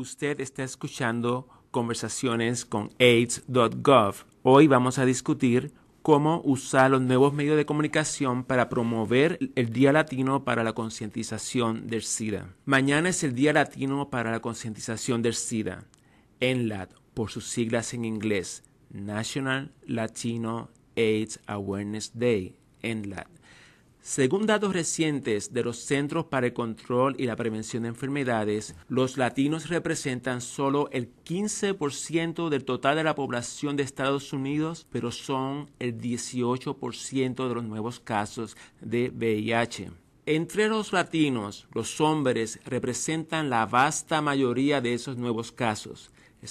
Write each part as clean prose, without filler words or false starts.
Usted está escuchando Conversaciones con AIDS.gov. Hoy vamos a discutir cómo usar los nuevos medios de comunicación para promover el Día Latino para la concientización del SIDA. Mañana es el Día Latino para la concientización del SIDA, NLAD, por sus siglas en inglés, National Latino AIDS Awareness Day, NLAD. Según datos recientes de los Centros para el Control y la Prevención de Enfermedades, los latinos representan solo el 15% del total de la población de Estados Unidos, pero son el 18% de los nuevos casos de VIH. Entre los latinos, los hombres representan la vasta mayoría de esos nuevos casos, el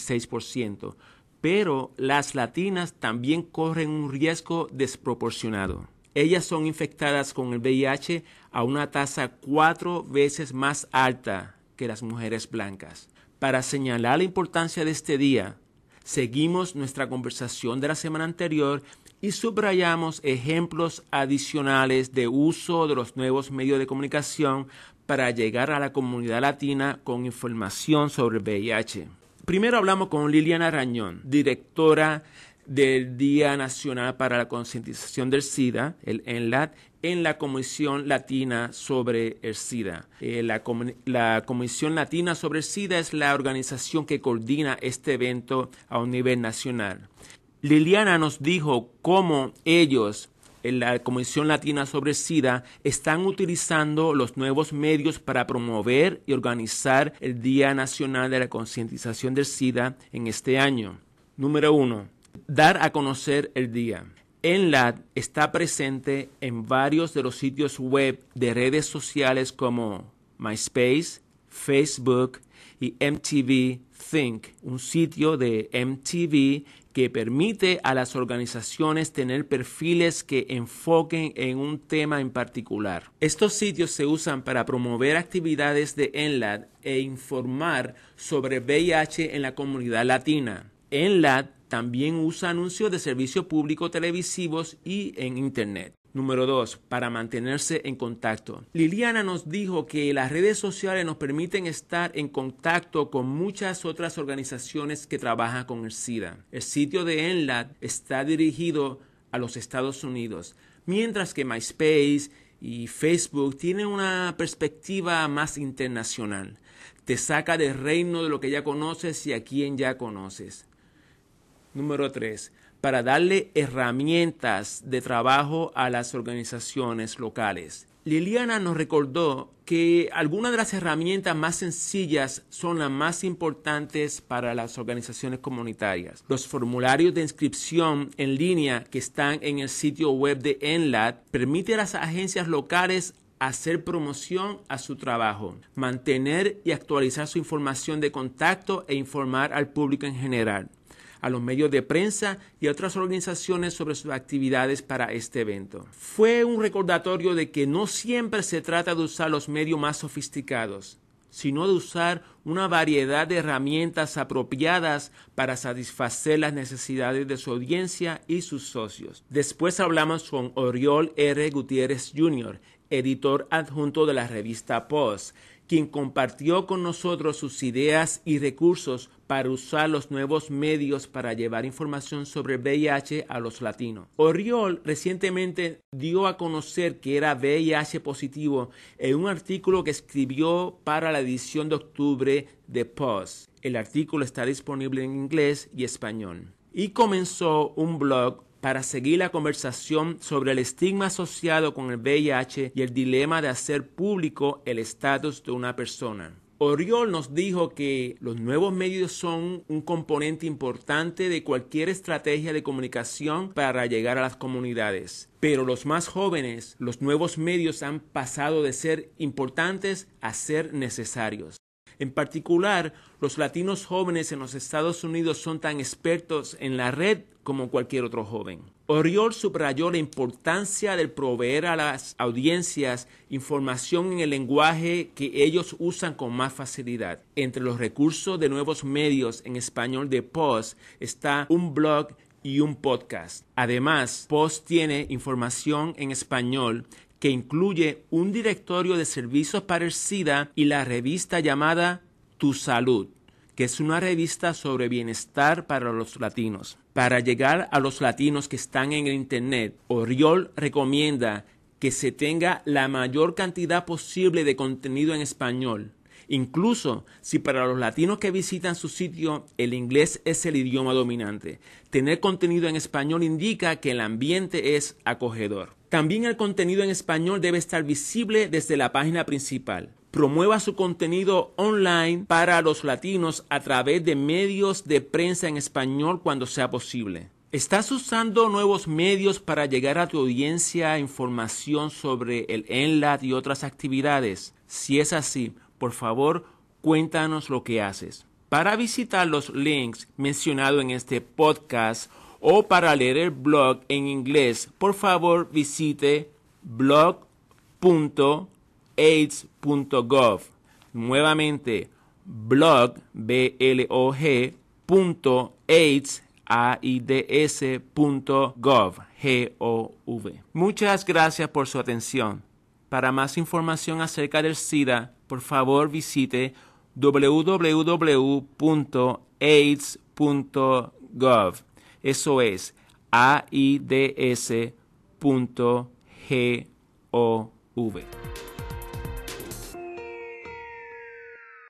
76%, pero las latinas también corren un riesgo desproporcionado. Ellas son infectadas con el VIH a una tasa 4 veces más alta que las mujeres blancas. Para señalar la importancia de este día, seguimos nuestra conversación de la semana anterior y subrayamos ejemplos adicionales de uso de los nuevos medios de comunicación para llegar a la comunidad latina con información sobre el VIH. Primero hablamos con Liliana Rañón, directora del Día Nacional para la Concientización del SIDA, el NLAD, en la Comisión Latina sobre el SIDA. La Comisión Latina sobre el SIDA es la organización que coordina este evento a un nivel nacional. Liliana nos dijo cómo ellos, en la Comisión Latina sobre el SIDA, están utilizando los nuevos medios para promover y organizar el Día Nacional de la Concientización del SIDA en este año. Número 1. Dar a conocer el día. NLAD está presente en varios de los sitios web de redes sociales como MySpace, Facebook y MTV Think, un sitio de MTV que permite a las organizaciones tener perfiles que enfoquen en un tema en particular. Estos sitios se usan para promover actividades de NLAD e informar sobre VIH en la comunidad latina. NLAD también usa anuncios de servicio público televisivos y en Internet. Número 2. Para mantenerse en contacto. Liliana nos dijo que las redes sociales nos permiten estar en contacto con muchas otras organizaciones que trabajan con el SIDA. El sitio de NLAD está dirigido a los Estados Unidos, mientras que MySpace y Facebook tienen una perspectiva más internacional. Te saca del reino de lo que ya conoces y a quien ya conoces. Número 3. Para darle herramientas de trabajo a las organizaciones locales. Liliana nos recordó que algunas de las herramientas más sencillas son las más importantes para las organizaciones comunitarias. Los formularios de inscripción en línea que están en el sitio web de NLAD permiten a las agencias locales hacer promoción a su trabajo, mantener y actualizar su información de contacto e informar al público en general, a los medios de prensa y a otras organizaciones sobre sus actividades para este evento. Fue un recordatorio de que no siempre se trata de usar los medios más sofisticados, sino de usar una variedad de herramientas apropiadas para satisfacer las necesidades de su audiencia y sus socios. Después hablamos con Oriol R. Gutiérrez Jr., editor adjunto de la revista POS, quien compartió con nosotros sus ideas y recursos para usar los nuevos medios para llevar información sobre VIH a los latinos. Oriol recientemente dio a conocer que era VIH positivo en un artículo que escribió para la edición de octubre de POS. El artículo está disponible en inglés y español. Y comenzó un blog para seguir la conversación sobre el estigma asociado con el VIH y el dilema de hacer público el estatus de una persona. Oriol nos dijo que los nuevos medios son un componente importante de cualquier estrategia de comunicación para llegar a las comunidades. Pero los más jóvenes, los nuevos medios han pasado de ser importantes a ser necesarios. En particular, los latinos jóvenes en los Estados Unidos son tan expertos en la red como cualquier otro joven. Oriol subrayó la importancia de proveer a las audiencias información en el lenguaje que ellos usan con más facilidad. Entre los recursos de nuevos medios en español de POS está un blog y un podcast. Además, POS tiene información en español que incluye un directorio de servicios para el SIDA y la revista llamada Tu Salud, que es una revista sobre bienestar para los latinos. Para llegar a los latinos que están en el Internet, Oriol recomienda que se tenga la mayor cantidad posible de contenido en español. Incluso si para los latinos que visitan su sitio el inglés es el idioma dominante. Tener contenido en español indica que el ambiente es acogedor. También el contenido en español debe estar visible desde la página principal. Promueva su contenido online para los latinos a través de medios de prensa en español cuando sea posible. ¿Estás usando nuevos medios para llegar a tu audiencia información sobre el NLAT y otras actividades? Si es así, por favor, cuéntanos lo que haces. Para visitar los links mencionados en este podcast o para leer el blog en inglés, por favor visite blog.aids.gov. Nuevamente, blog.aids.gov. Muchas gracias por su atención. Para más información acerca del SIDA, por favor visite www.aids.gov. Eso es aids.gov.